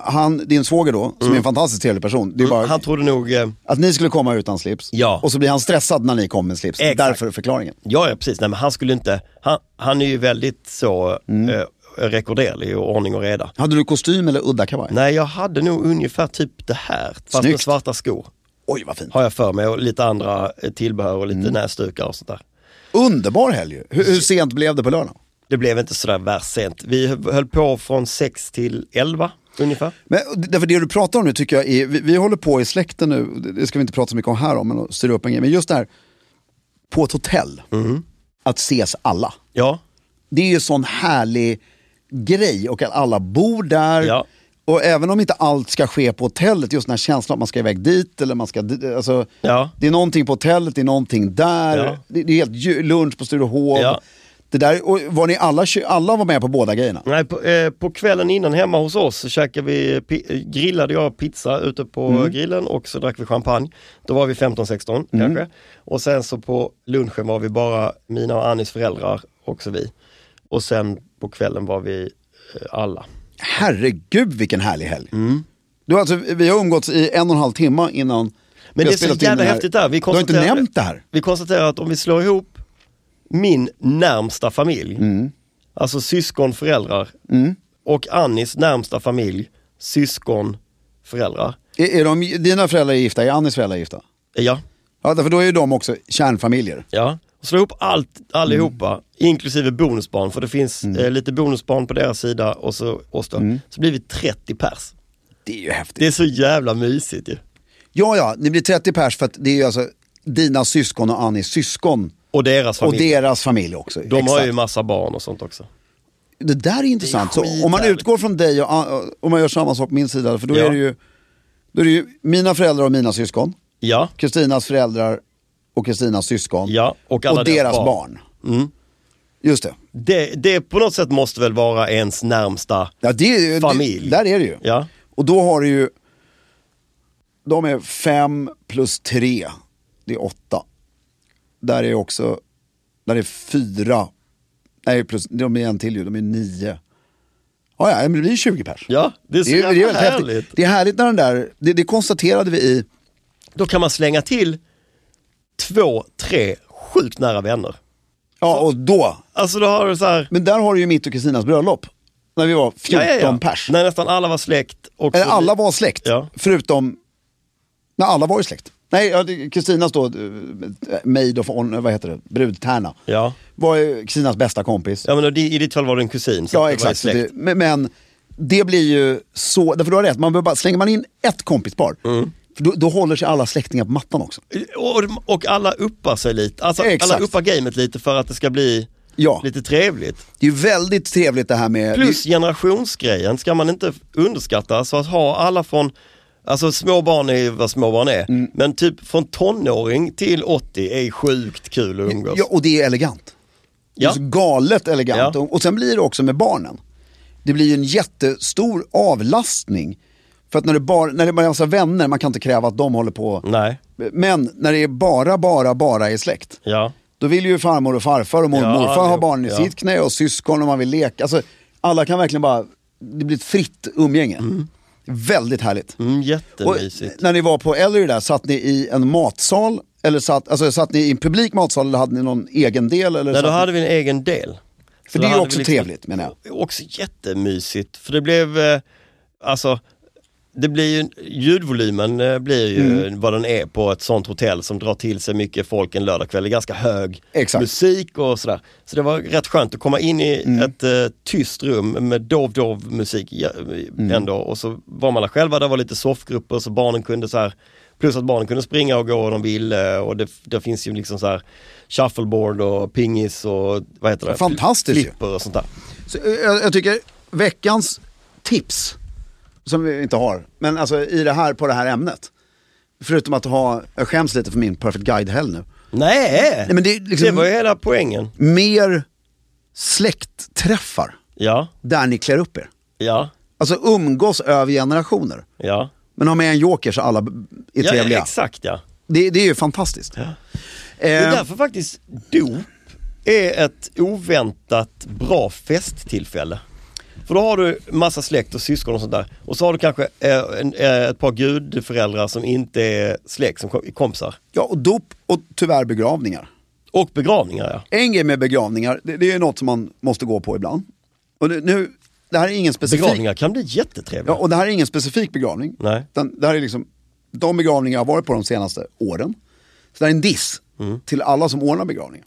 din svåger då, som är en fantastiskt trevlig person. Det är bara Han trodde nog... att ni skulle komma utan slips. Ja. Och så blir han stressad när ni kommer med slips. Exakt. Därför är förklaringen. Ja, precis. Nej, men han skulle inte... Han är ju väldigt så rekorderlig och ordning och reda. Hade du kostym eller udda kavaj? Nej, jag hade nog ungefär typ det här. Fast med svarta skor. Oj, vad fint. Har jag för mig. Och lite andra tillbehör och lite näsdukar och sånt där. Underbar helg. Hur sent blev det på lördag? Det blev inte sådär värst sent. Vi höll på från 6 till 11 ungefär. Men därför det du pratar om nu tycker jag är, vi håller på i släkten nu, det ska vi inte prata så mycket om här om, men att styra upp en grej. Men just det här, på ett hotell, att ses alla. Ja. Det är ju sån härlig grej och att alla bor där. Ja. Och även om inte allt ska ske på hotellet, just den här känslan att man ska iväg dit eller man ska, alltså, det är någonting på hotellet, det är någonting där. Ja. Det är helt lunch på Sturehof. Ja. Det där, och var ni alla var med på båda grejerna? Nej, på kvällen innan hemma hos oss så käkade grillade jag pizza ute på grillen och så drack vi champagne. Då var vi 15-16 kanske. Och sen så på lunchen var vi bara mina och Annis föräldrar och så vi. Och sen på kvällen var vi alla. Herregud vilken härlig helg. Du, alltså, vi har umgåtts i 1,5 timme innan. Men det är så jävla häftigt där. Du har inte nämnt det här. Vi konstaterar att om vi slår ihop min närmsta familj, alltså syskon, föräldrar, och Annis närmsta familj, syskon, föräldrar. Är dina föräldrar gifta? Är Annis föräldrar gifta? Ja. Ja, för då är ju de också kärnfamiljer. Ja. Och slå ihop allihopa, inklusive bonusbarn, för det finns lite bonusbarn på deras sida och så oss då. Så blir vi 30 pers. Det är ju häftigt. Det är så jävla mysigt ju. Ja, ni blir 30 pers för att det är ju alltså dina syskon och Annis syskon. Och deras familj. Och deras familj också. De exakt. har ju massa barn och sånt också. Det där är intressant. Det är så om man utgår från dig och om man gör samma sak på min sida, för då är det ju mina föräldrar och mina syskon. Ja. Kristinas föräldrar och Kristinas syskon. Ja. Och alla deras barn. Just det. Det på något sätt måste väl vara ens närmsta familj. Där är det ju. Ja. Och då har du ju, de är 5 plus 3, det är 8. Där är också, där är 4, nej plus, de är en till ju, de är 9. Ja, men det blir 20 pers. Ja, det är så jävla härligt. Det är härligt när den där, det konstaterade vi i. Då kan man slänga till 2-3 sjukt nära vänner. Ja, och då. Alltså då har du så här. Men där har du ju mitt och Kristinas bröllop. När vi var 14 pers. När nästan alla var släkt. Och eller alla var släkt. Ja. Förutom, när alla var ju släkt. Nej, Kristinas då, maid of honor, vad heter det? Brudtärna. Ja. Var Kristinas bästa kompis. Ja, men i ditt fall var det en kusin. Så ja, det exakt. var släkt. Men det blir ju så, därför du har rätt, man bara, slänger man in ett kompispar. För då håller sig alla släktingar på mattan också. Och alla uppar sig lite. Alltså alla uppar gamet lite för att det ska bli lite trevligt. Det är ju väldigt trevligt det här med. Plus generationsgrejen ska man inte underskatta. Så att ha alla från, alltså små barn är vad små barn är. Men typ från tonåring till 80 är sjukt kul att umgås. Ja, och det är elegant. Det är så galet elegant. Och sen blir det också med barnen. Det blir ju en jättestor avlastning. För att när det bara är massa vänner, man kan inte kräva att de håller på. Nej. Men när det är bara är släkt. Ja. Då vill ju farmor och farfar och morfar ha barnen i sitt knä och syskon och man vill leka. Alltså, alla kan verkligen bara, det blir ett fritt umgänge. Väldigt härligt. Jättemysigt. Och när ni var på Ellery där, satt ni i en matsal? Eller satt ni i en publik matsal eller hade ni någon egen del? Eller nej, då hade vi en egen del. För det är ju också trevligt, menar jag. Också jättemysigt. För det blev, alltså, det blir ju, ljudvolymen blir ju vad den är på ett sånt hotell som drar till sig mycket folk en lördagkväll. Det är ganska hög musik och sådär. Så det var rätt skönt att komma in i ett tyst rum med dov musik ändå. Och så var man där själva, det var lite soffgrupper så barnen kunde så här, plus att barnen kunde springa och gå och de ville. Och det finns ju liksom så här shuffleboard och pingis och vad heter det? Fantastiskt. Flipper och sånt där. Så jag tycker veckans tips som vi inte har, men alltså i det här, på det här ämnet, förutom att jag skäms lite för min Perfect Guide-helg nu. Nej, men det, liksom, det var ju hela poängen. Mer släktträffar där ni klär upp er. Ja. Alltså umgås över generationer. Ja. Men ha med en joker så alla är trevliga. Ja, exakt, ja. Det är ju fantastiskt. Ja. Det är därför faktiskt dop är ett oväntat bra festtillfälle. För då har du massa släkt och syskon och sånt där. Och så har du kanske ett par gudföräldrar som inte är släkt, som kompisar. Ja, och dop och tyvärr begravningar. Och begravningar, ja. En grej med begravningar, det är något som man måste gå på ibland. Och nu, det här är ingen specifik... Begravningar kan bli jättetrevliga. Ja, och det här är ingen specifik begravning. Nej. Det här är liksom de begravningar jag har varit på de senaste åren. Så det är en diss till alla som ordnar begravningar.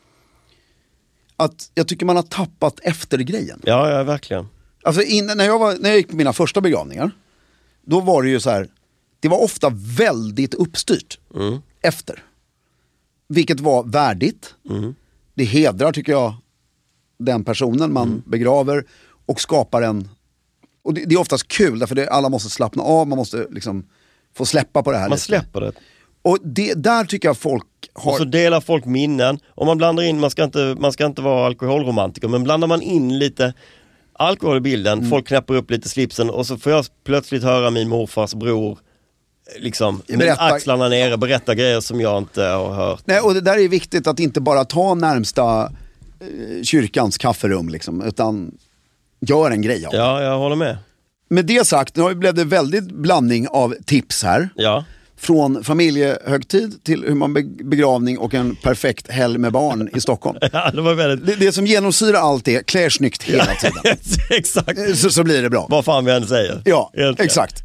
Att jag tycker man har tappat efter grejen. Ja, verkligen. Alltså när jag gick på mina första begravningar, då var det ju så här, det var ofta väldigt uppstyrt efter. Vilket var värdigt. Det hedrar, tycker jag, den personen man begraver och skapar en... Och det är oftast kul, därför alla måste slappna av, man måste liksom få släppa på det här. Man släpper det. Och där tycker jag folk har... Och så delar folk minnen. Om man blandar in, man ska inte vara alkoholromantiker, men blandar man in lite alkohol i bilden, folk knäpper upp lite slipsen och så får jag plötsligt höra min morfars bror liksom med axlarna nere berätta grejer som jag inte har hört. Nej, och det där är viktigt att inte bara ta närmsta kyrkans kafferum liksom, utan gör en grej av det. Ja, jag håller med. Med det sagt, nu blev det väldigt blandning av tips här. Ja. Från familjehögtid till hur man begravning och en perfekt helg med barn i Stockholm. Ja, det var väldigt... det som genomsyrar allt det, klär snyggt hela tiden. Exakt. Så blir det bra. Vad fan vi än säger. Ja, exakt.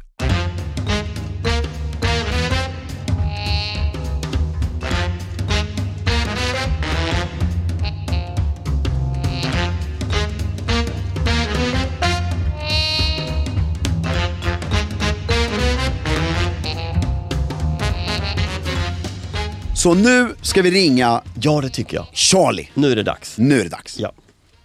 Så nu ska vi ringa... Ja, det tycker jag. Charlie. Nu är det dags. Nu är det dags. Ja.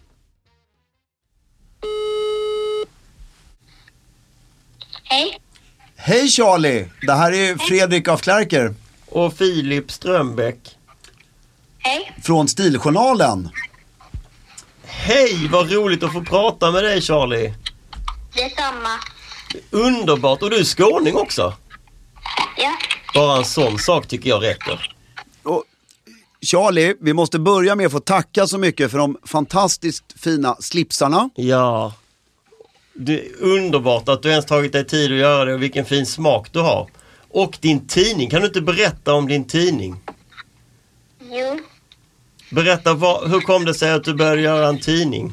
Hej. Hej Charlie. Det här är Fredrik af Klerker. Och Filip Strömbäck. Hej. Från Stiljournalen. Hej, vad roligt att få prata med dig, Charlie. Detsamma. Underbart. Och du är skåning också. Ja. Bara en sån sak tycker jag räcker. Och Charlie, vi måste börja med att få tacka så mycket för de fantastiskt fina slipsarna. Ja. Det är underbart att du ens tagit dig tid att göra det och vilken fin smak du har. Och din tidning, kan du inte berätta om din tidning? Jo. Berätta, hur kom det sig att du började göra en tidning?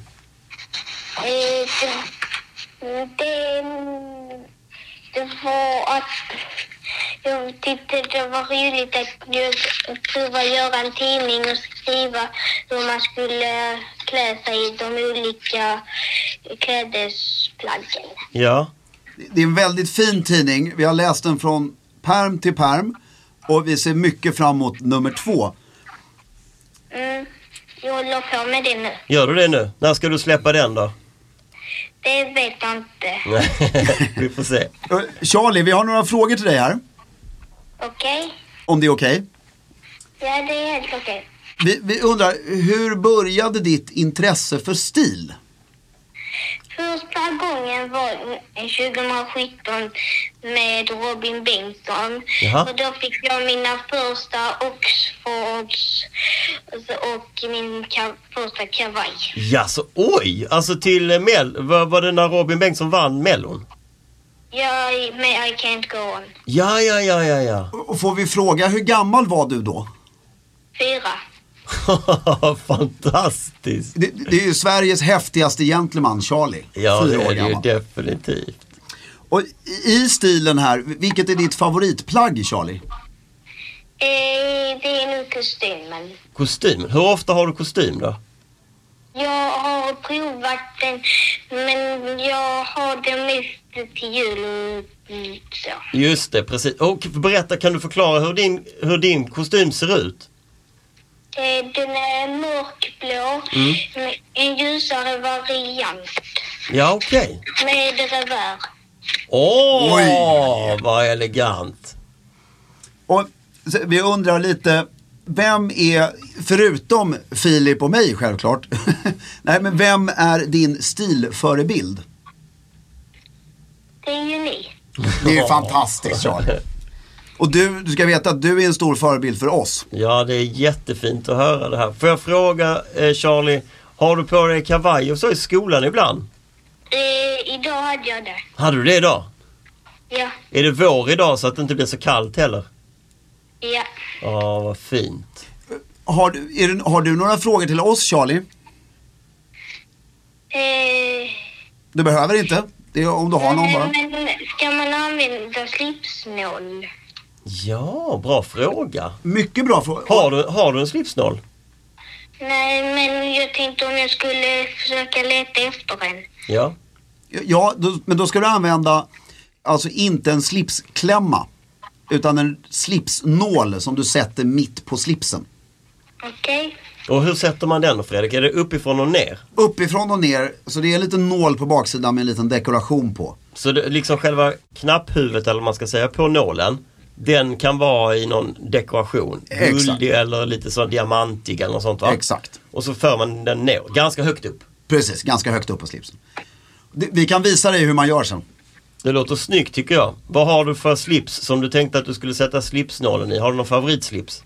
Det var att jag tyckte det var roligt att prova göra en tidning och skriva hur man skulle klä sig i de olika klädesplaggen. Ja. Det är en väldigt fin tidning. Vi har läst den från perm till perm och vi ser mycket fram emot nummer 2. Jag håller på med det nu. Gör du det nu? När ska du släppa den då? Det vet jag inte. Vi får se. Charlie, vi har några frågor till dig här. Okej. Om det är okej? Ja, det är helt okej. Vi undrar, hur började ditt intresse för stil? Första gången var 2017 med Robin Bengtsson. Jaha. Och då fick jag mina första Oxfords och min första kavaj. Ja, så oj! Alltså till var det när Robin Bengtsson vann Mellon? Ja, med I Can't Go On. Ja. Och får vi fråga, hur gammal var du då? 4. Fantastiskt. Det är ju Sveriges häftigaste gentleman, Charlie. Ja, 4 det år är det ju gammal. definitivt. Och i stilen här, vilket är ditt favoritplagg, Charlie? Det är nog kostymen. Kostymen? Hur ofta har du kostym då? Jag har provat den, men jag har den mest till jul och så. Just det, precis. Och berätta, kan du förklara hur din kostym ser ut? Den är mörkblå med en ljusare variant. Ja, okej. Med revär. Åh, vad elegant. Och vi undrar lite, vem är, förutom Filip och mig självklart, nej men vem är din stilförebild? Det är ju ni. Det är fantastiskt, Charlie. Och du ska veta att du är en stor förebild för oss. Ja, det är jättefint att höra det här. Får jag fråga, Charlie, har du på dig kavaj och så i skolan ibland? Idag hade jag det. Hade du det idag? Ja. Är det vår idag så att det inte blir så kallt heller? Ja. Ja, vad fint. Har du några frågor till oss, Charlie? Du behöver inte. Det är om du har någon bara. Men ska man använda slipsnål? Ja, bra fråga. Mycket bra fråga. Har du en slipsnål? Nej, men jag tänkte om jag skulle försöka leta efter en. Ja. Ja, men då ska du använda alltså inte en slipsklämma utan en slipsnål som du sätter mitt på slipsen. Okej. Och hur sätter man den då, Fredrik? Är det uppifrån och ner? Uppifrån och ner, så det är en liten nål på baksidan med en liten dekoration på. Så det, liksom själva knapphuvudet, eller man ska säga, på nålen, den kan vara i någon dekoration. Guldig eller lite så diamantig eller något sånt, va? Exakt. Och så för man den ner, ganska högt upp. Precis, ganska högt upp på slipsen. Vi kan visa dig hur man gör sen. Det låter snyggt tycker jag. Vad har du för slips som du tänkte att du skulle sätta slipsnålen i? Har du någon favoritslips?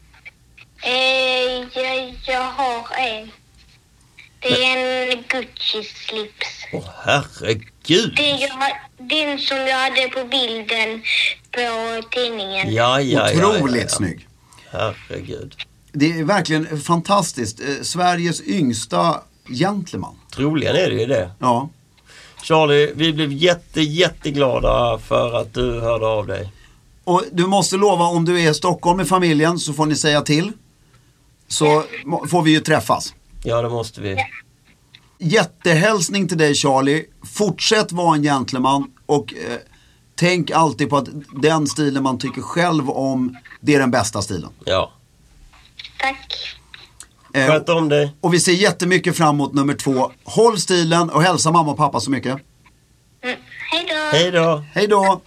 Jag har en. Det är en Gucci-slips. Åh, herregud. Den som jag hade på bilden på tidningen. Ja. Otroligt snygg. Herregud. Det är verkligen fantastiskt. Sveriges yngsta gentleman. Troligen är det ju det. Ja. Charlie, vi blev jätteglada för att du hörde av dig. Och du måste lova, om du är i Stockholm med familjen så får ni säga till. Så får vi ju träffas. Ja, det måste vi. Jättehälsning till dig, Charlie. Fortsätt vara en gentleman och tänk alltid på att den stilen man tycker själv om, det är den bästa stilen. Ja. Tack. Sköt om dig. Och vi ser jättemycket fram emot nummer 2. Håll stilen och hälsa mamma och pappa så mycket. Hej då. Hej då. Hej då.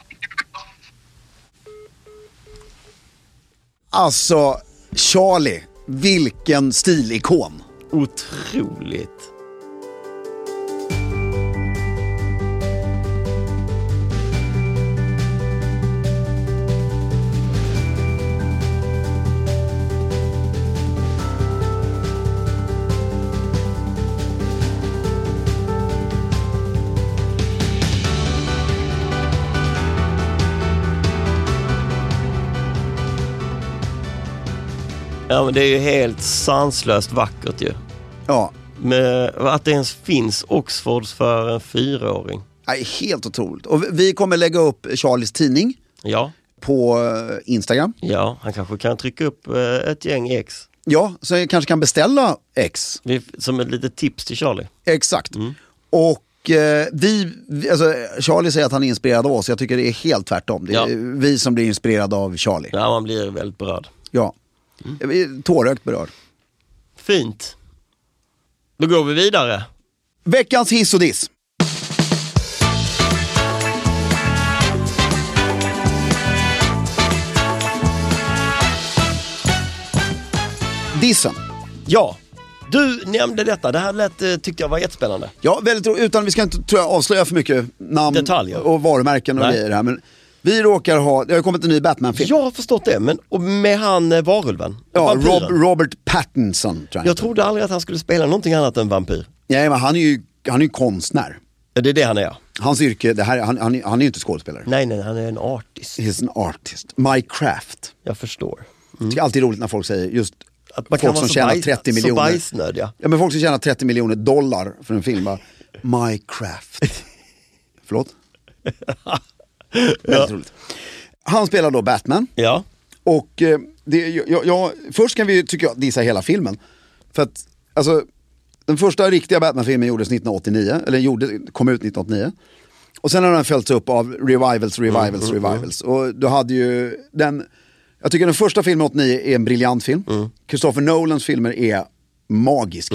Alltså, Charlie, vilken stilikon. Otroligt. Ja, men det är ju helt sanslöst vackert ju. Ja. Med att det ens finns Oxfords för en 4-åring. Helt otroligt. Och vi kommer lägga upp Charlies tidning Ja. på Instagram. Ja, han kanske kan trycka upp ett gäng ex. Ja, så jag kanske kan beställa ex. Som ett litet tips till Charlie. Exakt. Och alltså, Charlie säger att han är inspirerad av oss. Jag tycker det är helt tvärtom. Det är vi som blir inspirerade av Charlie. Ja, man blir väldigt berörd. Ja. Jag är tårögt berörd. Fint. Då går vi vidare. Veckans hiss och diss. Dissen. Ja, du nämnde detta. Det här tyckte jag var jättespännande. Ja, väldigt roligt. Utan vi ska inte tror jag, avslöja för mycket namn Detaljer. Och varumärken och grejer här. Men vi råkar ha, det har kommit en ny Batman-film. Jag har förstått det, men och med han varulven. Ja, Robert Pattinson tror jag trodde aldrig att han skulle spela någonting annat än vampyr. Nej, men han är ju konstnär. Det är det han är. Hans yrke, han är ju inte skådespelare. Nej, han är en artist. He's an artist. My craft. Jag förstår. Det är alltid roligt när folk säger just att man folk som tjänar 30 miljoner. Så bajsnödiga. Ja, men folk som tjänar 30 miljoner dollar för en film bara, My craft. Förlåt? Väldigt roligt. Han spelar då Batman. Ja. Och först kan vi, tycker jag, dissa hela filmen. För att, alltså, den första riktiga Batman-filmen gjordes 1989, eller kom ut 1989. Och sen har den följts upp av revivals. Och du hade ju jag tycker den första filmen 89 är en briljant film. Christopher Nolans filmer är magiska.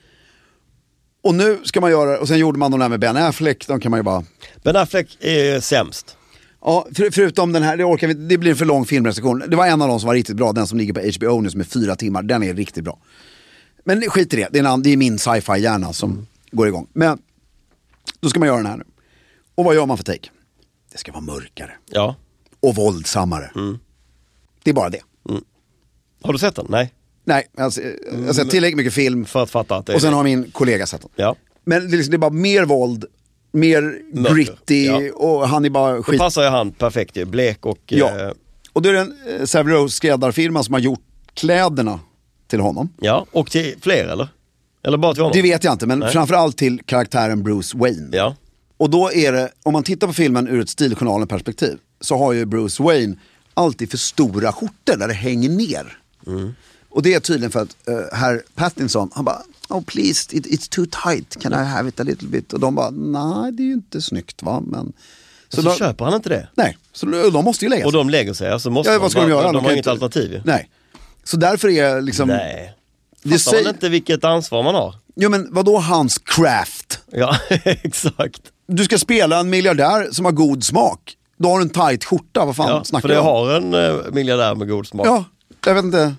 Och nu ska man göra, och sen gjorde man de där med Ben Affleck, de kan man ju bara... Ben Affleck är sämst. Ja, förutom den här, det blir en för lång filmrecension. Det var en av dem som var riktigt bra, den som ligger på HBO nu som är 4 timmar, den är riktigt bra. Men skit i det, det är min sci-fi-hjärna som går igång. Men då ska man göra den här nu. Och vad gör man för take? Det ska vara mörkare. Ja. Och våldsammare. Det är bara det. Har du sett den? Nej. Nej, jag har sett tillräckligt mycket film. För att fatta att det är och sen det. har min kollega sett den. Ja. Men det är bara mer våld, mer gritty, och han är bara skit. Då passar ju han perfekt ju, blek och... Ja. Och det är en Savile Row skräddarfirma som har gjort kläderna till honom. Ja, och till fler eller? Eller bara till honom? Det vet jag inte, men framförallt till karaktären Bruce Wayne. Ja. Och då är det, om man tittar på filmen ur ett Stiljournalen-perspektiv, så har ju Bruce Wayne alltid för stora skjortor där det hänger ner. Och det är tydligen för att herr Pattinson, han bara, oh please, it's too tight, can I have it a little bit? Och de bara, nej det är ju inte snyggt va, men... Så då köper han inte det? Nej, så de måste ju lägga sig. Och de lägger sig, alltså måste vad ska de göra? De har inget alternativ ju. Nej, så därför är liksom... Nej, fattar man inte vilket ansvar man har? Jo men vadå hans craft? Ja, exakt. Du ska spela en miljardär som har god smak. Då har du en tight skjorta, vad fan snackar du du om? För det har en miljardär med god smak. Ja, jag vet inte.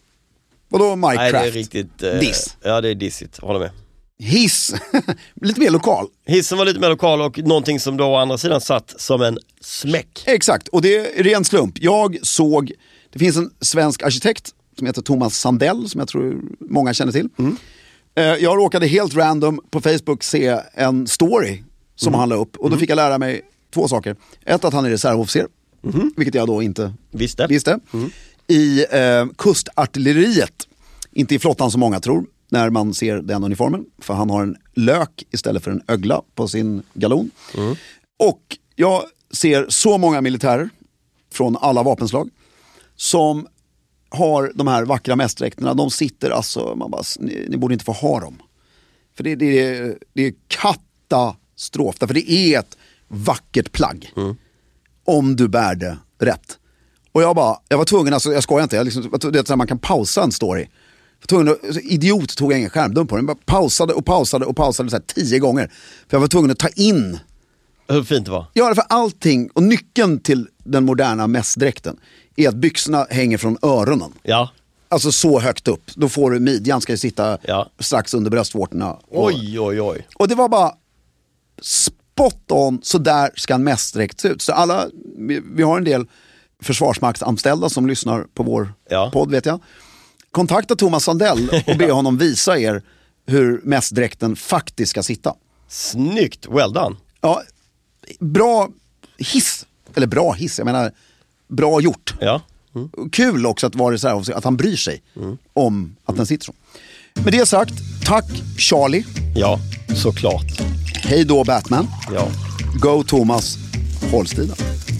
Vadå Minecraft? Nej, det är riktigt... diss. Ja, det är dissigt, håller med. Hiss, lite mer lokal. Hissen var lite mer lokal och någonting som då å andra sidan satt som en smäck. Exakt, och det är ren slump. Jag såg, det finns en svensk arkitekt som heter Thomas Sandell som jag tror många känner till. Jag råkade helt random på Facebook se en story som han la upp och då fick jag lära mig 2 saker. Ett, att han är reservofficer, vilket jag då inte visste. I kustartilleriet, inte i flottan som många tror när man ser den uniformen, för han har en lök istället för en ögla på sin galon. Och jag ser så många militärer från alla vapenslag som har de här vackra mästdräkterna. De sitter alltså, man bara, ni borde inte få ha dem. För det är katastrof, därför det är ett vackert plagg om du bär det rätt. Och jag var tvungen, alltså jag skojar inte, det är man kan pausa en story. Idiot tog jag ingen skärmdump på den. Jag bara pausade så här 10 gånger. För jag var tvungen att ta in hur fint det var. Ja, för allting. Och nyckeln till den moderna mässdräkten är att byxorna hänger från öronen. Ja. Alltså så högt upp. Då får du midjan ska ju sitta strax under bröstvårtorna. Oj. Och det var bara spot on, så där ska en mässdräkt se ut. Så alla, vi har en del försvarsmaktsanställda som lyssnar på vår podd, vet jag. Kontakta Thomas Sandell och be honom visa er hur mässdräkten faktiskt ska sitta. Snyggt, well done. Ja, bra hiss, jag menar bra gjort. Ja. Kul också att vara så här, att han bryr sig om att den sitter så. Med det sagt, tack Charlie. Ja, såklart. Hej då Batman. Ja. Go Thomas, håll stilen.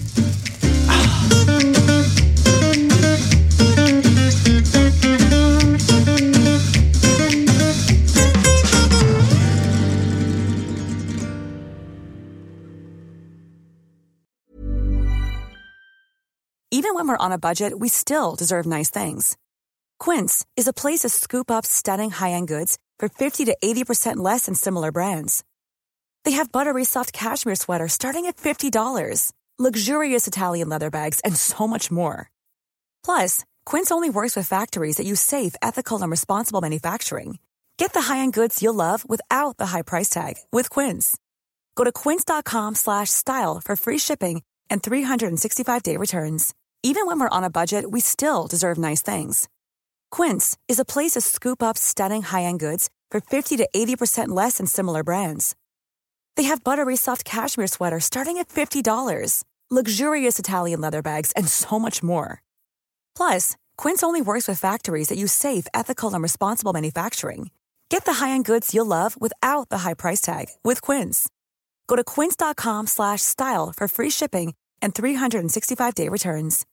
Even when we're on a budget, we still deserve nice things. Quince is a place to scoop up stunning high-end goods for 50 to 80% less than similar brands. They have buttery soft cashmere sweaters starting at $50, luxurious Italian leather bags, and so much more. Plus, Quince only works with factories that use safe, ethical, and responsible manufacturing. Get the high-end goods you'll love without the high price tag with Quince. Go to quince.com/style for free shipping and 365-day returns. Even when we're on a budget, we still deserve nice things. Quince is a place to scoop up stunning high-end goods for 50 to 80% less than similar brands. They have buttery soft cashmere sweaters starting at $50, luxurious Italian leather bags, and so much more. Plus, Quince only works with factories that use safe, ethical, and responsible manufacturing. Get the high-end goods you'll love without the high price tag with Quince. Go to quince.com/style for free shipping and 365-day returns.